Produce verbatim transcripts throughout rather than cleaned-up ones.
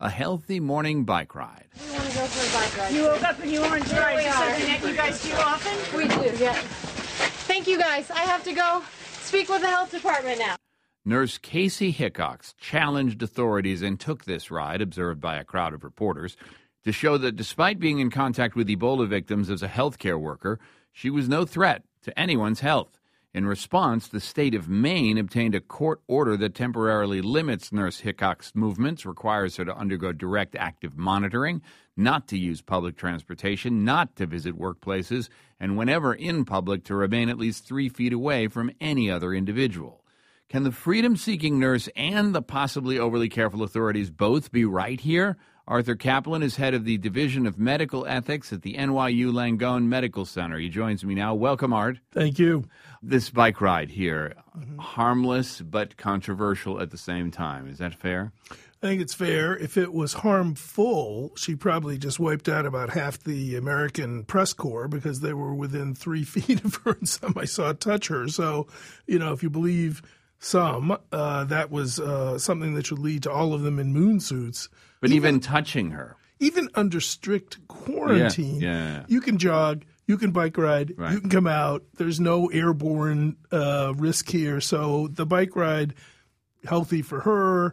a healthy morning bike ride. We want to go for a bike ride. You woke up and you weren't dry. We Is this are. something that you guys do often? We do, yeah. Thank you, guys. I have to go speak with the health department now. Nurse Casey Hickox challenged authorities and took this ride, observed by a crowd of reporters, to show that despite being in contact with Ebola victims as a healthcare worker, she was no threat to anyone's health. In response, the state of Maine obtained a court order that temporarily limits Nurse Hickox's movements, requires her to undergo direct active monitoring, not to use public transportation, not to visit workplaces, and whenever in public to remain at least three feet away from any other individual. Can the freedom-seeking nurse and the possibly overly careful authorities both be right here? Arthur Kaplan is head of the Division of Medical Ethics at the N Y U Langone Medical Center. He joins me now. Welcome, Art. Thank you. This bike ride here, Mm-hmm. harmless but controversial at the same time. Is that fair? I think it's fair. If it was harmful, she probably just wiped out about half the American press corps because they were within three feet of her and some I saw touch her. So, you know, if you believe some, uh, that was uh, something that should lead to all of them in moon suits. But even, even touching her. Even under strict quarantine, yeah, yeah, yeah. you can jog, you can bike ride, right. you can come out. There's no airborne uh, risk here. So the bike ride, healthy for her,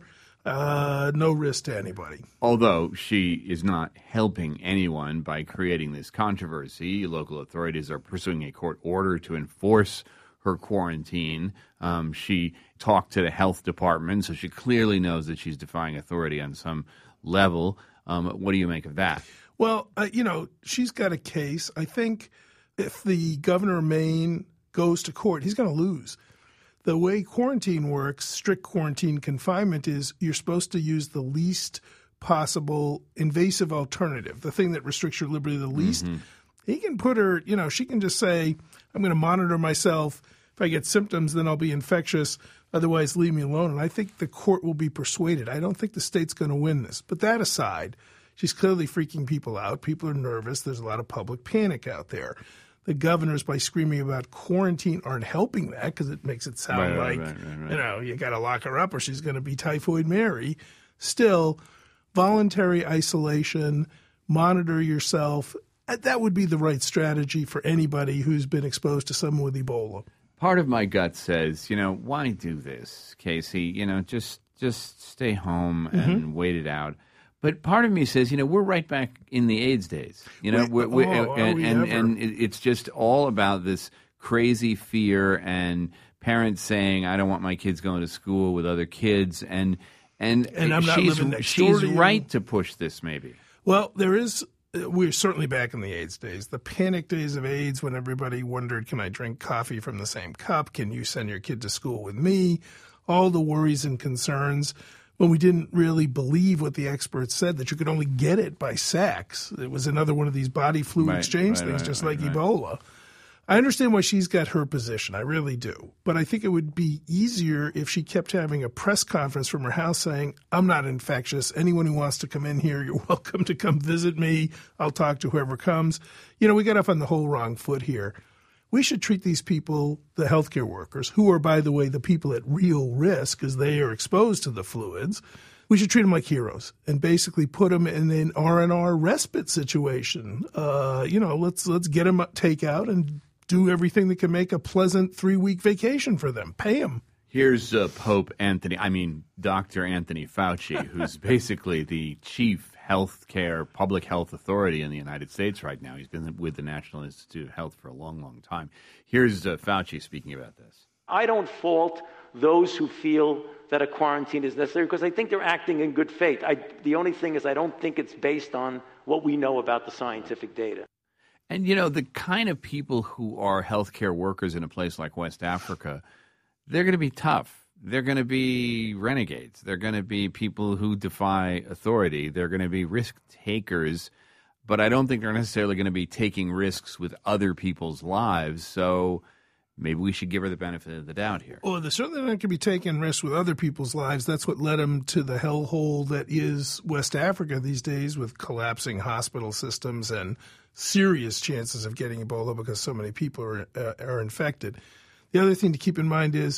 uh, no risk to anybody. Although she is not helping anyone by creating this controversy. Local authorities are pursuing a court order to enforce her quarantine. Um, she talked to the health department, so she clearly knows that she's defying authority on some level. Um, what do you make of that? Well, uh, you know, she's got a case. I think if the governor of Maine goes to court, he's going to lose. The way quarantine works, strict quarantine confinement, is you're supposed to use the least possible invasive alternative, the thing that restricts your liberty the least. Mm-hmm. He can put her, you know, she can just say, I'm going to monitor myself. If I get symptoms, then I'll be infectious. Otherwise, leave me alone. And I think the court will be persuaded. I don't think the state's going to win this. But that aside, she's clearly freaking people out. People are nervous. There's a lot of public panic out there. The governors, by screaming about quarantine, aren't helping that because it makes it sound right, like, right, right, right. you know, you got to lock her up or she's going to be Typhoid Mary. Still, voluntary isolation, monitor yourself. That would be the right strategy for anybody who's been exposed to someone with Ebola. Part of my gut says, you know, why do this, Casey? You know, just just stay home and mm-hmm. wait it out. But part of me says, you know, we're right back in the AIDS days. You know, Wait, we're, oh, we're, and, we and, ever? and it's just all about this crazy fear and parents saying, I don't want my kids going to school with other kids. And and, and I'm not she's, living next she's door to you. right to push this maybe. Well, there is – we're certainly back in the AIDS days. The panic days of AIDS when everybody wondered, can I drink coffee from the same cup? Can you send your kid to school with me? All the worries and concerns when we didn't really believe what the experts said, that you could only get it by sex. It was another one of these body flu right, exchange right, things, right, just right, like right. Ebola. I understand why she's got her position. I really do. But I think it would be easier if she kept having a press conference from her house saying, I'm not infectious. Anyone who wants to come in here, you're welcome to come visit me. I'll talk to whoever comes. You know, we got off on the whole wrong foot here. We should treat these people, the healthcare workers, who are, by the way, the people at real risk because they are exposed to the fluids. We should treat them like heroes and basically put them in an R and R respite situation. Uh, you know, let's let's get them takeout and do everything that can make a pleasant three-week vacation for them. Pay them. Here's uh, Pope Anthony, I mean, Doctor Anthony Fauci, who's basically the chief healthcare, public health authority in the United States right now. He's been with the National Institute of Health for a long, long time. Here's uh, Fauci speaking about this. I don't fault those who feel that a quarantine is necessary because I think they're acting in good faith. I, the only thing is I don't think it's based on what we know about the scientific data. And, you know, the kind of people who are healthcare workers in a place like West Africa, they're going to be tough. They're going to be renegades. They're going to be people who defy authority. They're going to be risk takers. But I don't think they're necessarily going to be taking risks with other people's lives. So maybe we should give her the benefit of the doubt here. Well, they're certainly not going to be taking risks with other people's lives. That's what led them to the hellhole that is West Africa these days, with collapsing hospital systems and serious chances of getting Ebola because so many people are uh, are infected. The other thing to keep in mind is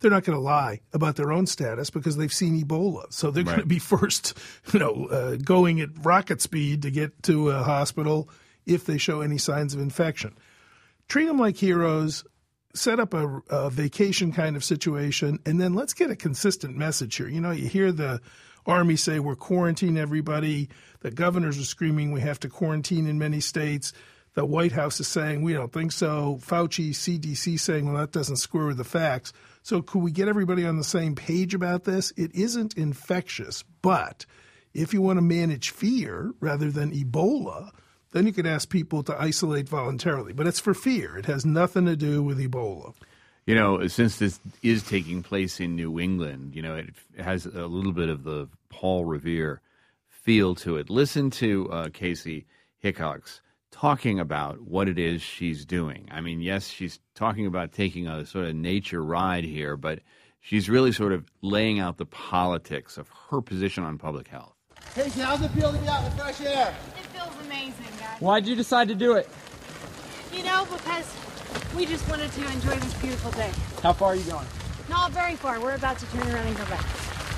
they're not going to lie about their own status because they've seen Ebola. So they're Right. going to be first, you know, uh, going at rocket speed to get to a hospital if they show any signs of infection. Treat them like heroes, set up a, a vacation kind of situation, and then let's get a consistent message here. You know, you hear the Army say we're quarantining everybody. The governors are screaming we have to quarantine in many states. The White House is saying we don't think so. Fauci, C D C saying, well, that doesn't square with the facts. So could we get everybody on the same page about this? It isn't infectious, but if you want to manage fear rather than Ebola, then you could ask people to isolate voluntarily. But it's for fear. It has nothing to do with Ebola. You know, since this is taking place in New England, you know, it has a little bit of the Paul Revere feel to it. Listen to uh, Kacie Hickox talking about what it is she's doing. I mean, yes, she's talking about taking a sort of nature ride here, but she's really sort of laying out the politics of her position on public health. Casey, how's it feel to be out in the fresh air? It feels amazing, guys. Why'd you decide to do it? You know, because we just wanted to enjoy this beautiful day. How far are you going? Not very far. We're about to turn around and go back.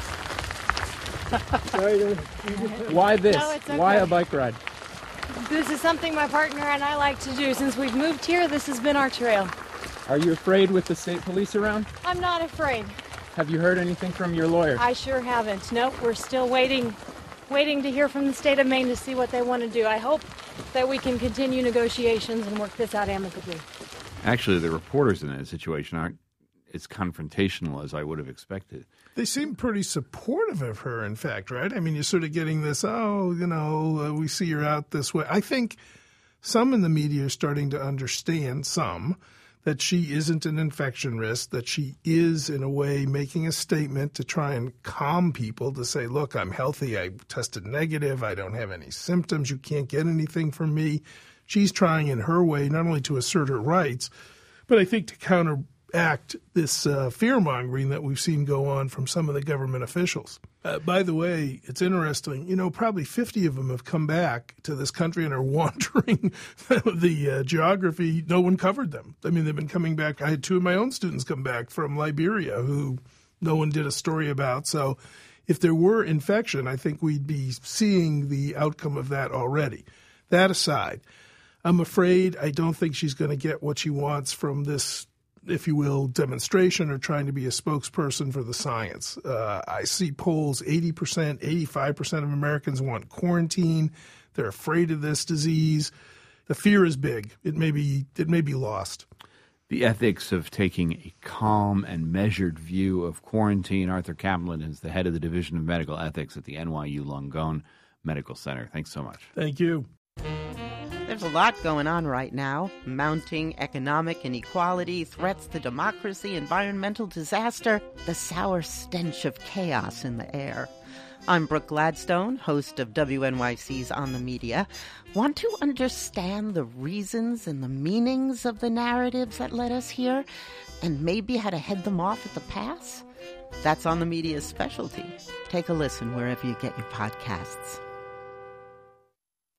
Why this? No, it's okay. Why a bike ride? This is something my partner and I like to do. Since we've moved here, this has been our trail. Are you afraid with the state police around? I'm not afraid. Have you heard anything from your lawyer? I sure haven't. Nope, we're still waiting, waiting to hear from the state of Maine to see what they want to do. I hope that we can continue negotiations and work this out amicably. Actually, the reporters in that situation aren't as confrontational as I would have expected. They seem pretty supportive of her, in fact, right? I mean, you're sort of getting this, oh, you know, uh, we see her out this way. I think some in the media are starting to understand, some, that she isn't an infection risk, that she is, in a way, making a statement to try and calm people, to say, look, I'm healthy, I tested negative, I don't have any symptoms, you can't get anything from me. She's trying in her way not only to assert her rights, but I think to counteract this uh, fear-mongering that we've seen go on from some of the government officials. Uh, by the way, it's interesting, you know, probably fifty of them have come back to this country and are wandering the uh, geography. No one covered them. I mean, they've been coming back. I had two of my own students come back from Liberia who no one did a story about. So if there were infection, I think we'd be seeing the outcome of that already. That aside, I'm afraid I don't think she's going to get what she wants from this, if you will, demonstration or trying to be a spokesperson for the science. Uh, I see polls, eighty percent, eighty-five percent of Americans want quarantine. They're afraid of this disease. The fear is big. It may be, it may be lost. The ethics of taking a calm and measured view of quarantine. Arthur Kaplan is the head of the Division of Medical Ethics at the N Y U Langone Medical Center. Thanks so much. Thank you. There's a lot going on right now. Mounting economic inequality, threats to democracy, environmental disaster, the sour stench of chaos in the air. I'm Brooke Gladstone, host of W N Y C's On the Media. Want to understand the reasons and the meanings of the narratives that led us here, and maybe how to head them off at the pass? That's On the Media's specialty. Take a listen wherever you get your podcasts.